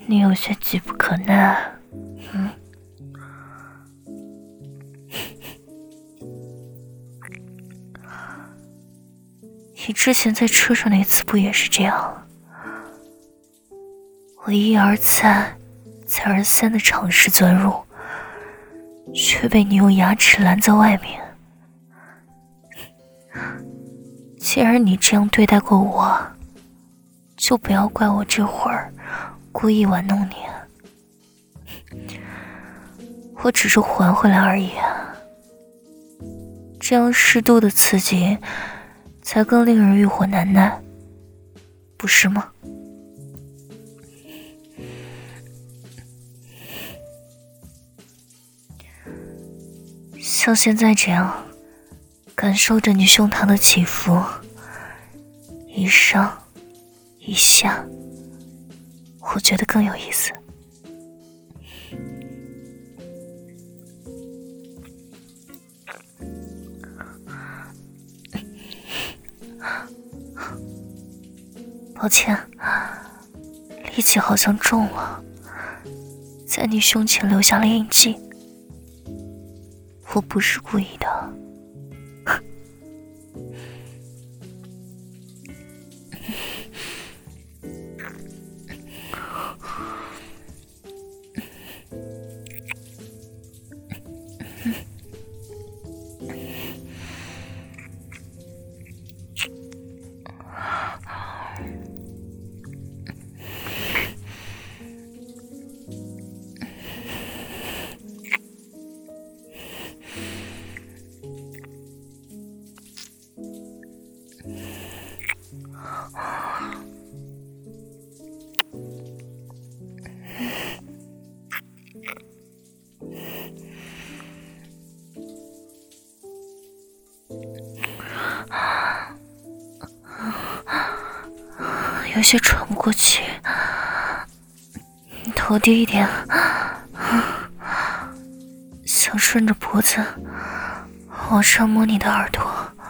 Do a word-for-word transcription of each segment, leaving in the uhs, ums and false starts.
你有些急不可耐。嗯，你之前在车上那次不也是这样？我一而再再而三的尝试钻入，却被你用牙齿拦在外面。既然你这样对待过我，就不要怪我这会儿故意玩弄你。我只是还回来而已，这样适度的刺激才更令人欲火难耐，不是吗？像现在这样感受着你胸膛的起伏，一上一下，我觉得更有意思。抱歉，力气好像重了，在你胸前留下了印记。我不是故意的。有些喘不过气，你头低一点，想顺着脖子往上摸你的耳朵。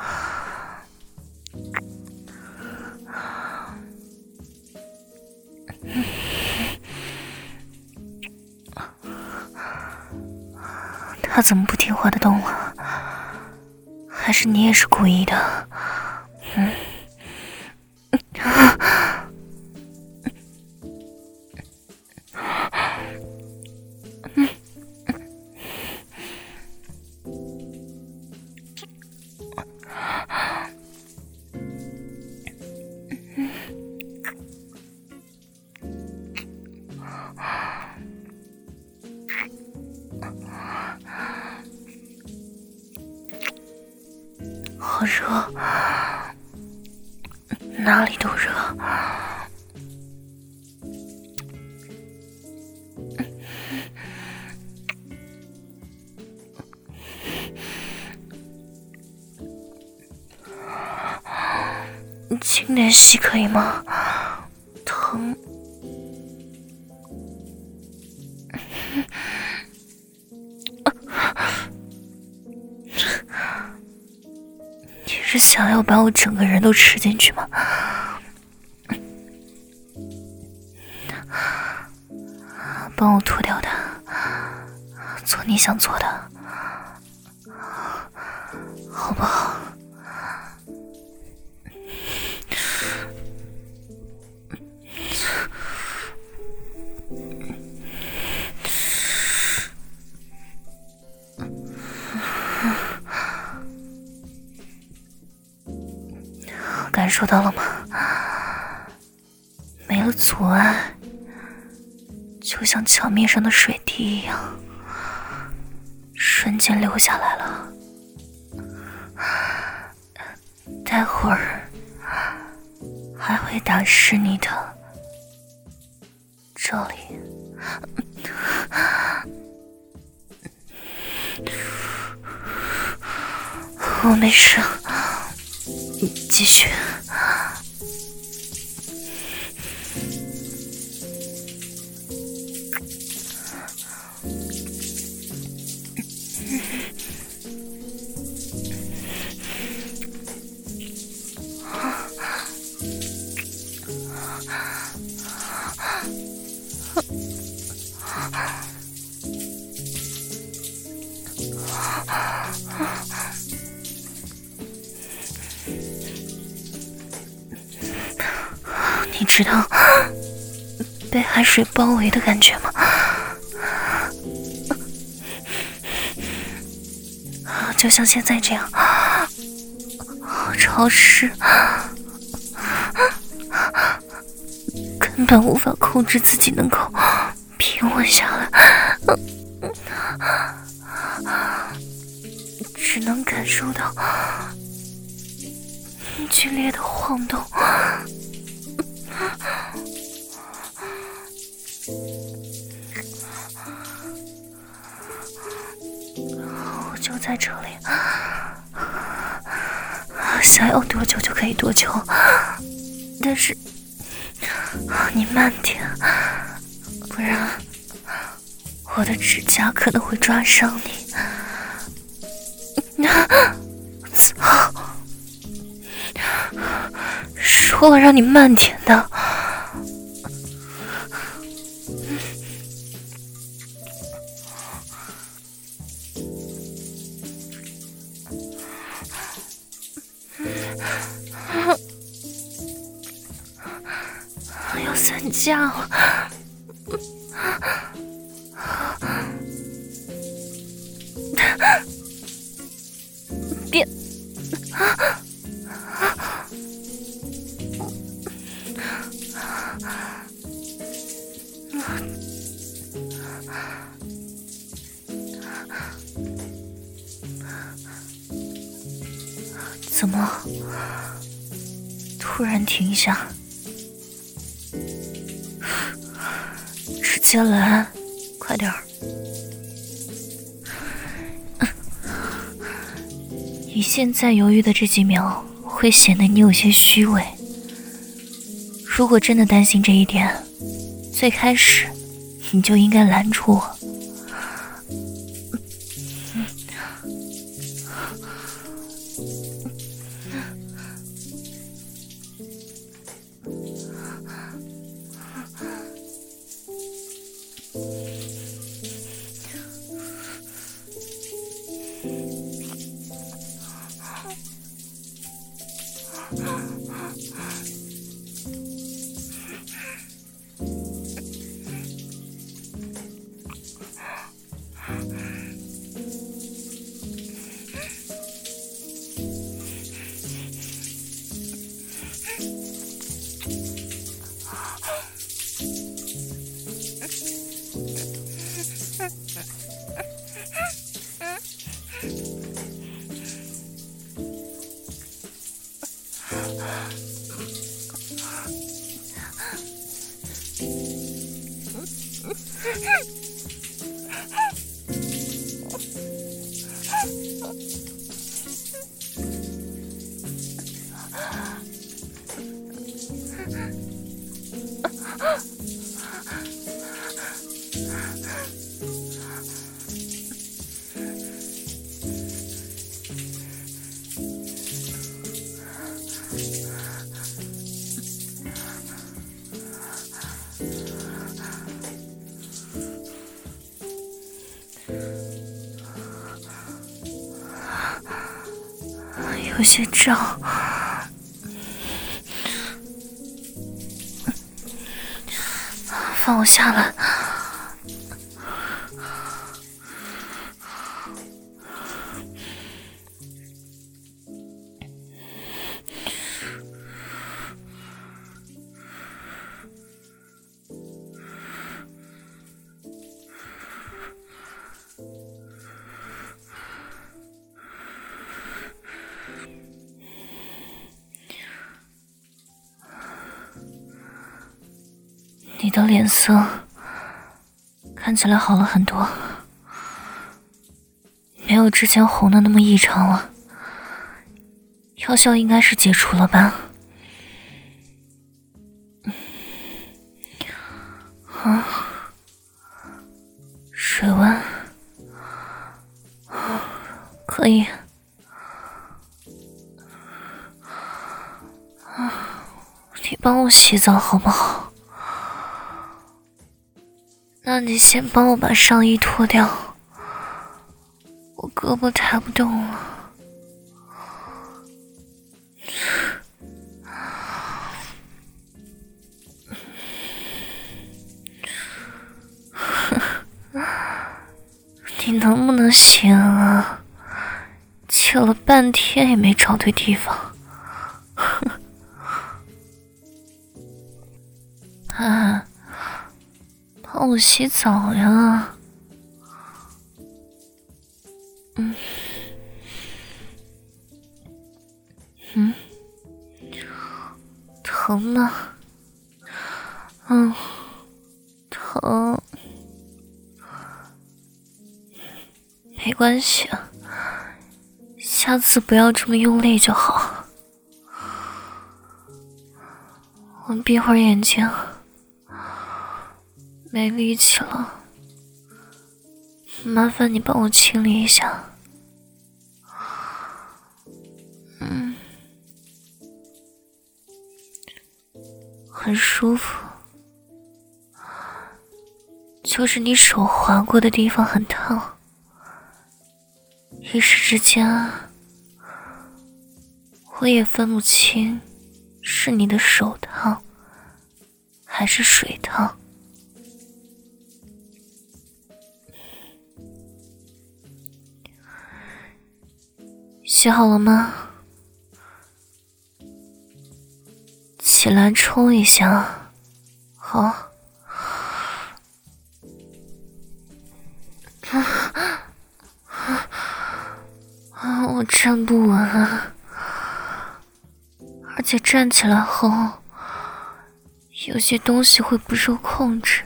他怎么不听话的动了？还是你也是故意的？嗯。好热，哪里都热。轻点吸可以吗？疼。你是想要把我整个人都吃进去吗？帮我脱掉它，做你想做的，好不好？感受到了吗？没了阻碍，就像墙面上的水滴一样，瞬间流下来了。待会儿还会打湿你的这里。我没事，继续。 你知道被海水包围的感觉吗？就像现在这样，潮湿，根本无法控制自己能够平稳下来，只能感受到剧烈的晃动。我就在这里，想要多久就可以多久，但是你慢点，不然我的指甲可能会抓伤你。操！说了让你慢点的。要散架了，别！怎么突然停下？直接来，快点儿！你现在犹豫的这几秒，会显得你有些虚伪。如果真的担心这一点，最开始你就应该拦住我。有些胀，放我下来。你的脸色看起来好了很多，没有之前红的那么异常了。药效应该是解除了吧？啊，水温可以。啊，你帮我洗澡好不好？ 那你先帮我把上衣脱掉，我胳膊抬不动了。你能不能行啊？切了半天也没找对地方。啊，帮我洗澡呀。嗯。嗯。疼吗？嗯。疼。没关系，下次不要这么用力就好。我闭会儿眼睛，没力气了，麻烦你帮我清理一下。嗯，很舒服，就是你手划过的地方很烫。一时之间，我也分不清是你的手烫，还是水烫。洗好了吗？起来冲一下，好。啊，我站不稳啊，而且站起来后，有些东西会不受控制。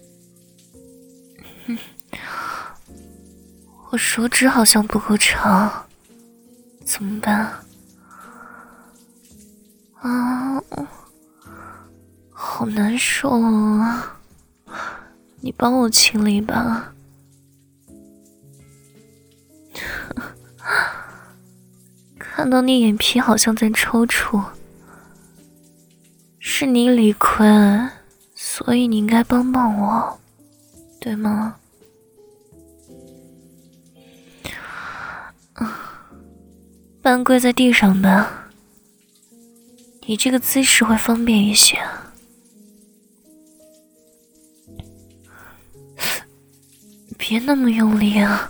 嗯，我手指好像不够长，怎么办？啊，好难受啊！你帮我清理吧。看到你眼皮好像在抽搐，是你理亏，所以你应该帮帮我，对吗？嗯，半跪在地上吧，你这个姿势会方便一些。别那么用力啊！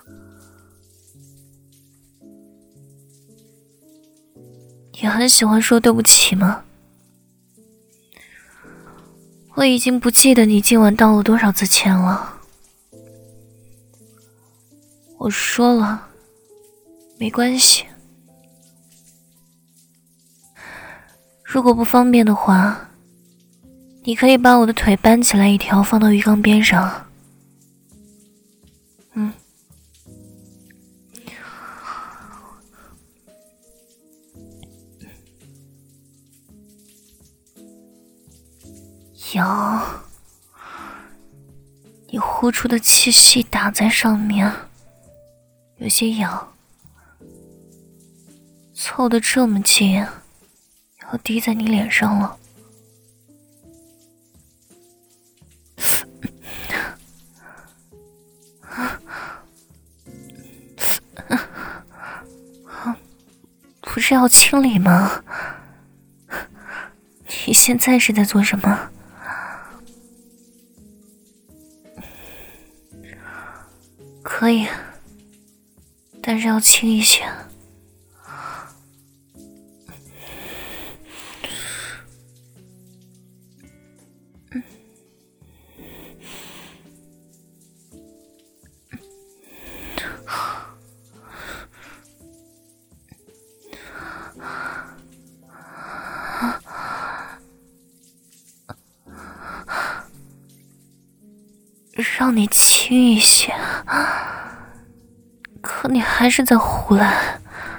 你很喜欢说对不起吗？我已经不记得你今晚道了多少次歉了。我说了，没关系。如果不方便的话，你可以把我的腿搬起来一条放到浴缸边上。嗯。痒，你呼出的气息打在上面，有些痒，凑得这么近，要滴在你脸上了。不是要清理吗？你现在是在做什么？可以，但是要轻一些。让你轻一些，可你还是在胡来。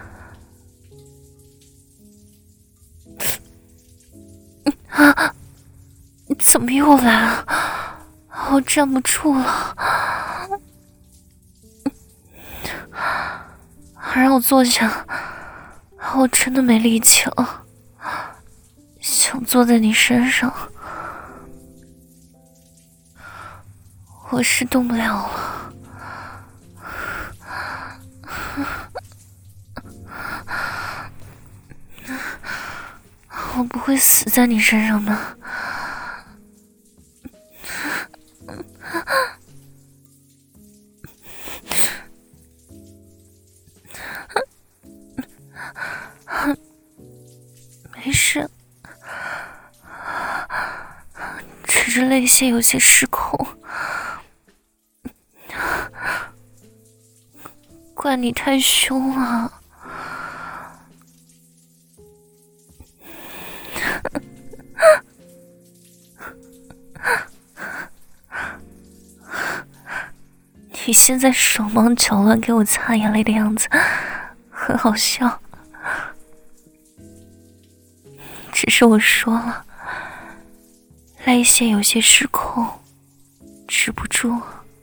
啊！你怎么又来了？我站不住了，让我坐下，我真的没力气了，想坐在你身上。 我是动不了了。我不会死在你身上的。没事，只是泪腺有些失控。怪你太凶了。你现在手忙脚乱给我擦眼泪的样子很好笑，只是我说了，泪腺有些失控，止不住。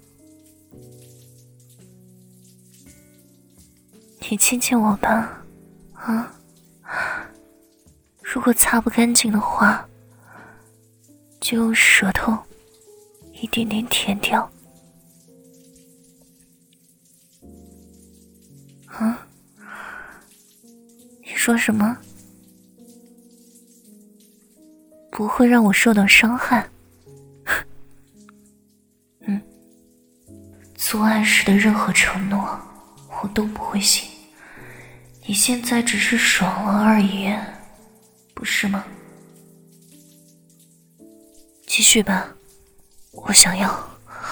你亲亲我吧，啊，如果擦不干净的话，就用舌头一点点舔掉。啊？你说什么？不会让我受到伤害？嗯，做爱时的任何承诺我都不会信。你现在只是爽了而已，不是吗？继续吧，我想要。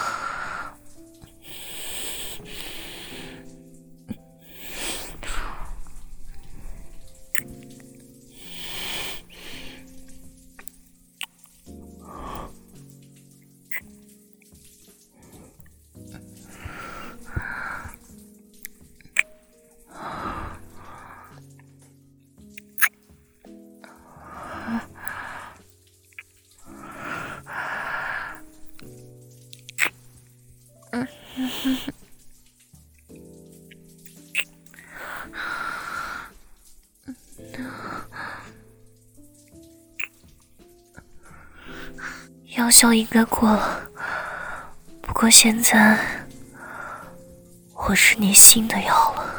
药效应该过了，不过现在我是你新的药了。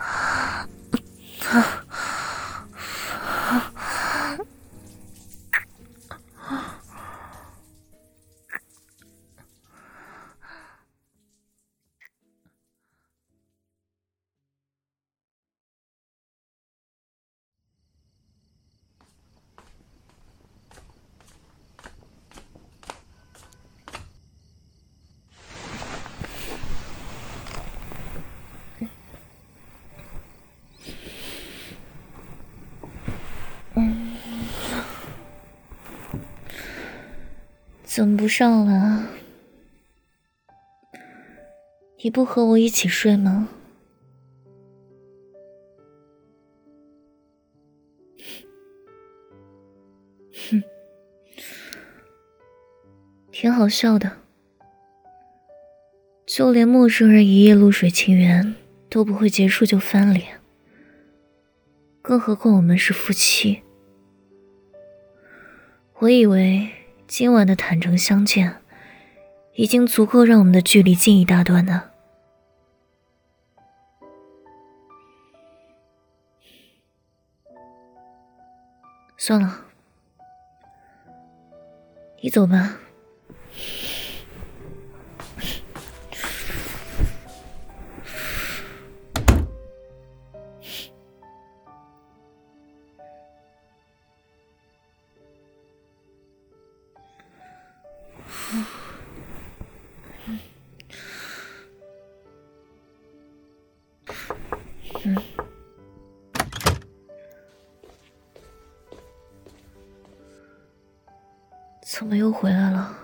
怎么不上了？你不和我一起睡吗？哼，挺好笑的。就连陌生人一夜露水情缘都不会结束就翻脸，更何况我们是夫妻。我以为今晚的坦诚相见已经足够让我们的距离近一大段呢。算了，你走吧。嗯，怎么又回来了？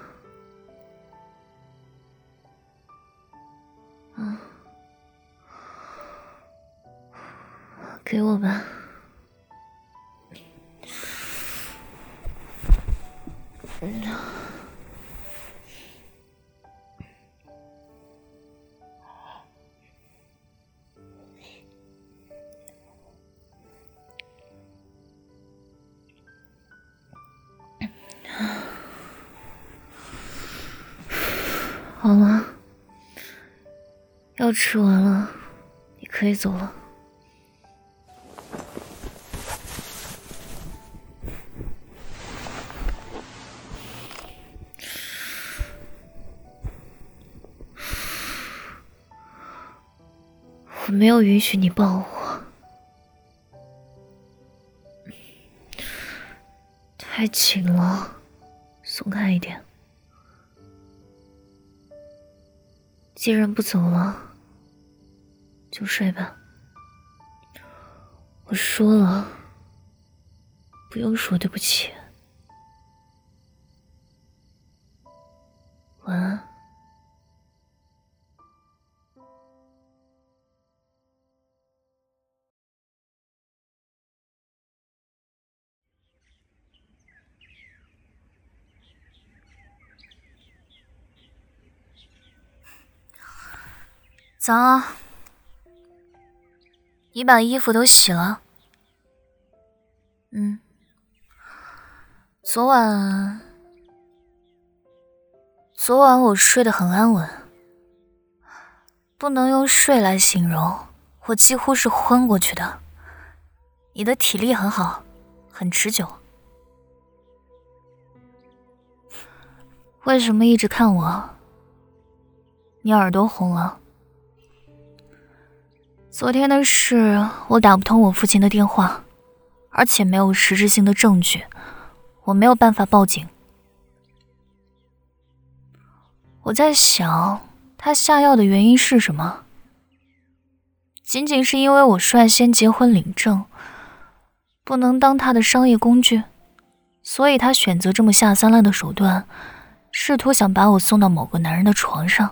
啊，给我吧。嗯。 好了，药吃完了，你可以走了。我没有允许你抱我，太紧了，松开一点。既然不走了，就睡吧。我说了，不用说对不起。晚安。早啊，你把衣服都洗了？嗯，昨晚，昨晚我睡得很安稳，不能用睡来形容，我几乎是昏过去的。你的体力很好，很持久。为什么一直看我？你耳朵红了？昨天的事，我打不通我父亲的电话，而且没有实质性的证据，我没有办法报警。我在想，他下药的原因是什么？仅仅是因为我率先结婚领证，不能当他的商业工具，所以他选择这么下三滥的手段，试图想把我送到某个男人的床上。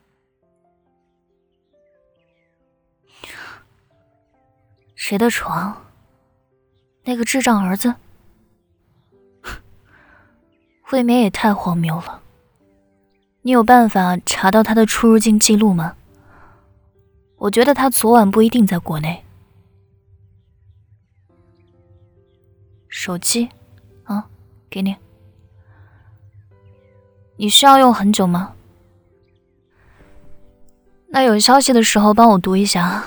谁的床？那个智障儿子？未免也太荒谬了。你有办法查到他的出入境记录吗？我觉得他昨晚不一定在国内。手机，啊，给你。你需要用很久吗？那有消息的时候帮我读一下。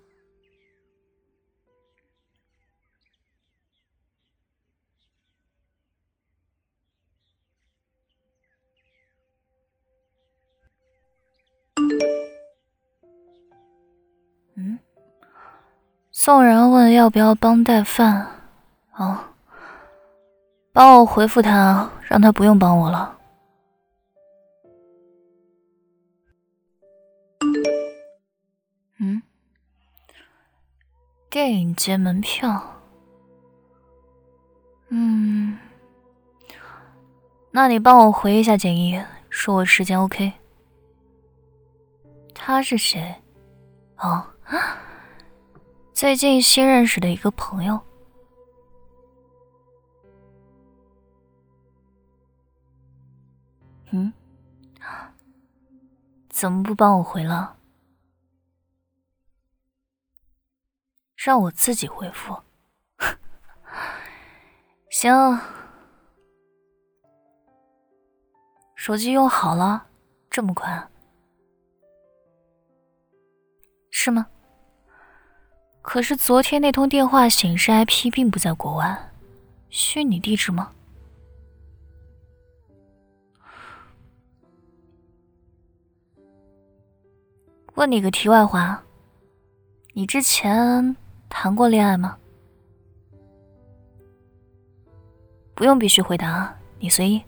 嗯，宋然问要不要帮带饭，哦，帮我回复他，让他不用帮我了。嗯，电影节门票。嗯，那你帮我回一下简易，说我时间 OK。他是谁？哦，最近新认识的一个朋友。嗯，怎么不帮我回了？让我自己回复。行，手机用好了，这么快？是吗？可是昨天那通电话显示 I P 并不在国外，虚拟地址吗？问你个题外话，你之前谈过恋爱吗？不用必须回答，你随意。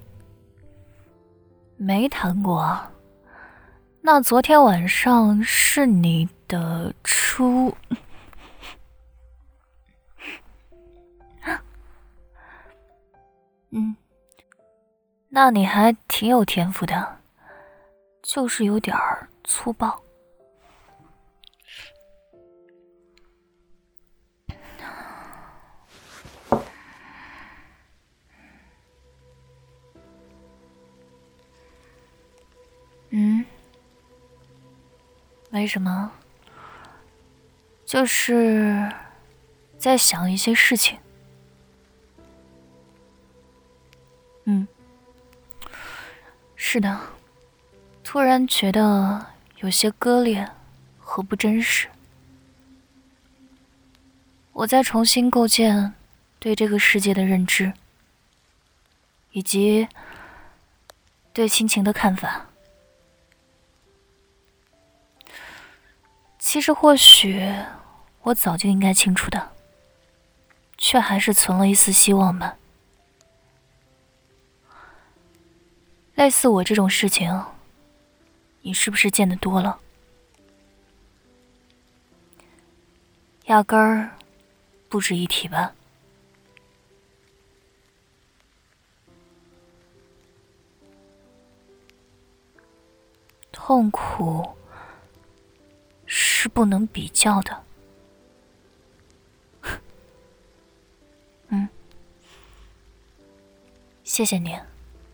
没谈过，那昨天晚上是你的初……嗯，那你还挺有天赋的，就是有点儿粗暴。嗯，没什么，就是在想一些事情。嗯，是的， 突然觉得有些割裂和不真实。我在重新构建对这个世界的认知，以及对亲情的看法。其实或许我早就应该清楚的，却还是存了一丝希望吧。类似我这种事情，你是不是见得多了？压根儿不值一提吧。痛苦是不能比较的。嗯，谢谢你。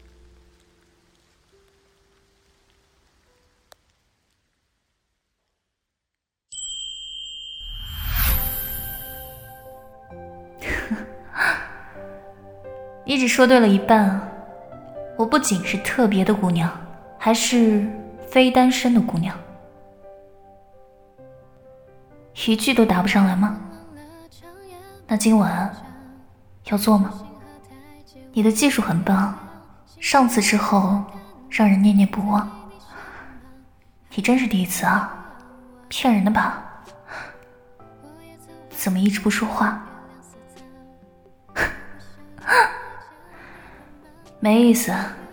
你只说对了一半，我不仅是特别的姑娘，还是非单身的姑娘。一句都答不上来吗？那今晚要做吗？你的技术很棒，上次之后让人念念不忘。你真是第一次啊？骗人的吧？怎么一直不说话？没意思，